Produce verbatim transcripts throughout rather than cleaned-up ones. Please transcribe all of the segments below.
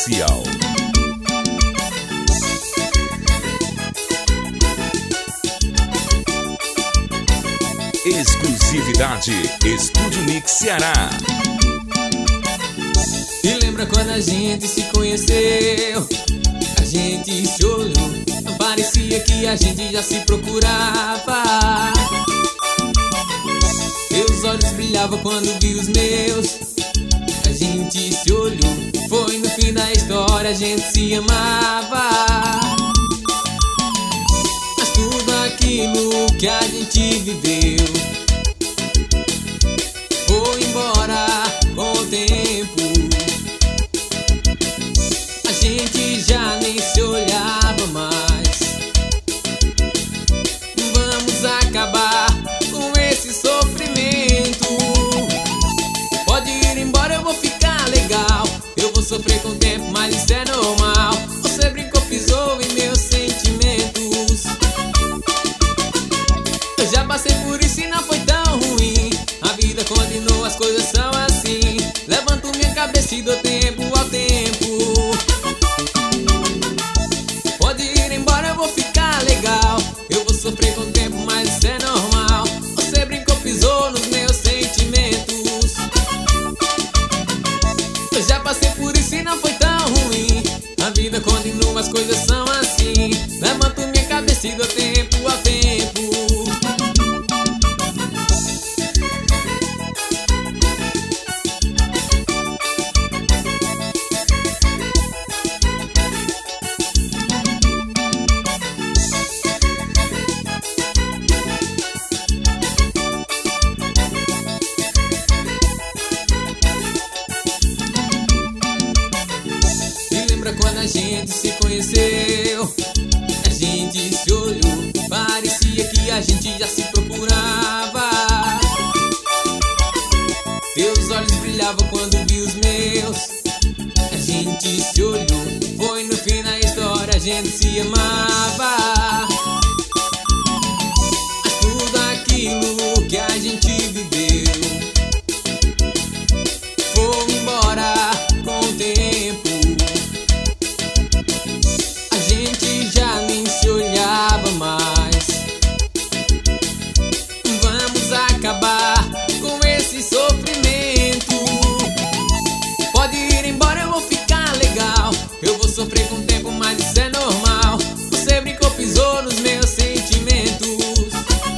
Oficial. Exclusividade Estúdio Mix Ceará. E lembra quando a gente se conheceu? A gente se olhou, parecia que a gente já se procurava. Teus olhos brilhavam quando vi os meus. A gente se olhou, foi no fim da história, a gente se amava. Mas tudo aquilo que a gente viveu foi embora com o tempo. A gente já nem se olhava mais. Vamos acabar com esse sofrimento. Pode ir embora, eu vou ficar legal. Eu vou sofrer com o tempo, mas isso é normal. Você brincou, pisou em meus sentimentos. Eu já passei por isso e não foi tão ruim. A vida continua, as coisas são assim. Levanto minha cabeça e dou tempo ao tempo. Pode ir embora, eu vou ficar legal. Eu vou sofrer com o tempo, mas isso é normal. Você brincou, pisou nos meus sentimentos. Eu já passei por isso e não foi tão ruim. A vida continua, as coisas são assim. Levanto minha cabeça e dou tempo ao tempo. Quando a gente se conheceu, a gente se olhou, parecia que a gente já se procurava. Teus olhos brilhavam quando vi os meus. A gente se olhou, foi no fim da história, a gente se amava. Mas tudo aquilo que a gente viveu foi embora com o tempo. Já nem se olhava mais. Vamos acabar com esse sofrimento. Pode ir embora, eu vou ficar legal. Eu vou sofrer com o tempo, mas isso é normal. Você brincou, pisou nos meus sentimentos.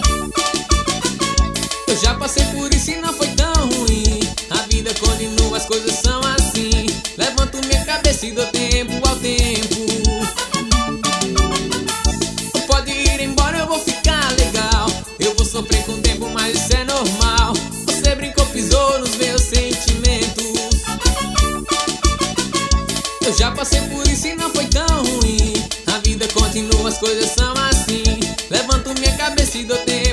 Eu já passei por isso e não foi tão ruim. A vida continua, as coisas são assim. Levanto minha cabeça e dou tempo ao tempo. Sofrer com o tempo, mas isso é normal. Você brincou, pisou nos meus sentimentos. Eu já passei por isso e não foi tão ruim. A vida continua, as coisas são assim. Levanto minha cabeça e dou tempo